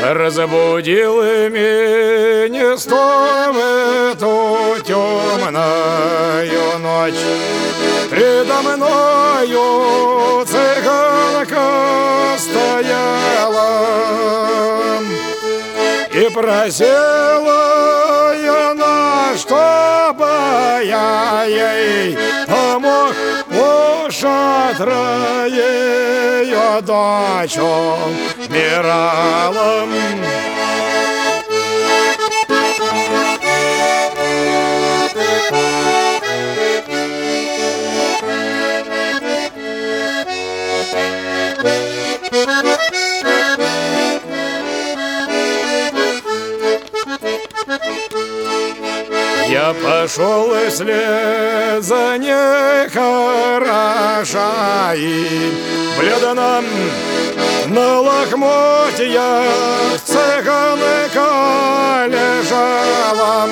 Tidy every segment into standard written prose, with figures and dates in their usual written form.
Разбудил меня снова в эту темную ночь. Предо мною цыганка стояла и просила она, чтобы я ей помог у шатра ее дочь умирала. Я пошел вслед за ней, хороша и бледна, на лохмотьях цыганка лежала.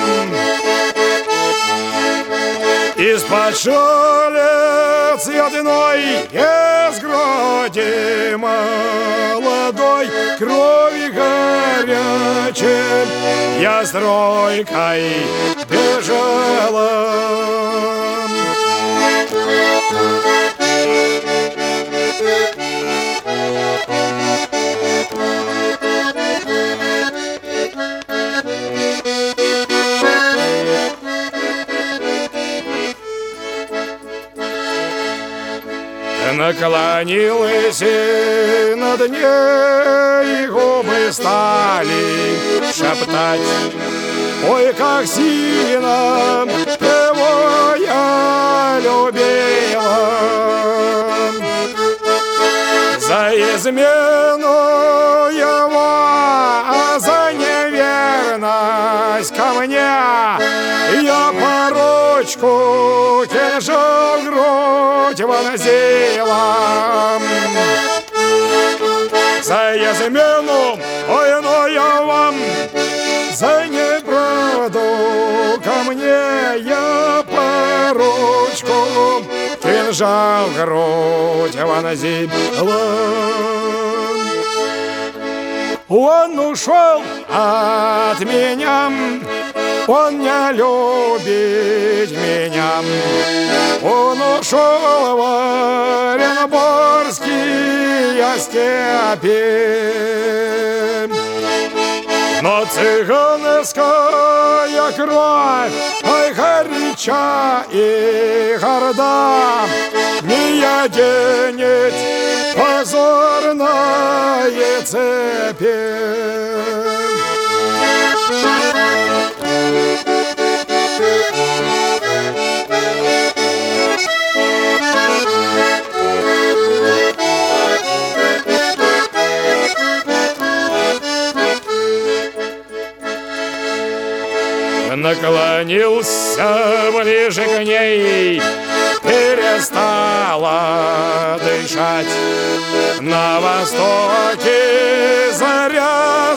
Из-под шалец одной из груди молодой крови горячей я стройкой бежала. Наклонилась и над ней губы стали шептать: ой, как сильно его я любила. За измену его, а за неверность ко мне я порочку кинжал в грудь вонзила. За измену, ой, но я вам, за неправду ко мне я порочку кинжал в грудь вонзила. Он ушел от меня, он не любит меня. Он ушел в Оренбургские степи. Но цыганская кровь, ой, горяча и горда, не оденет позорные цепи. Наклонился ближе к ней, перестала дышать. На востоке заря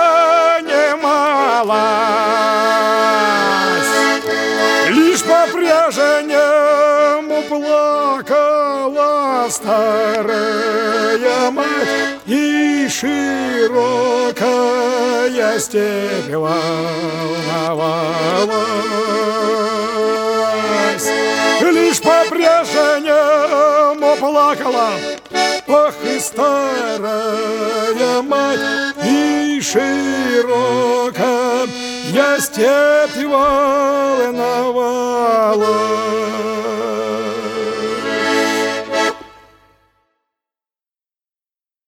занималась, лишь по-прежнему плакала старая мать, и широкая степь волновалась. Лишь по-прежнему плакала, ох, и старая мать, и широкая степь волновалась.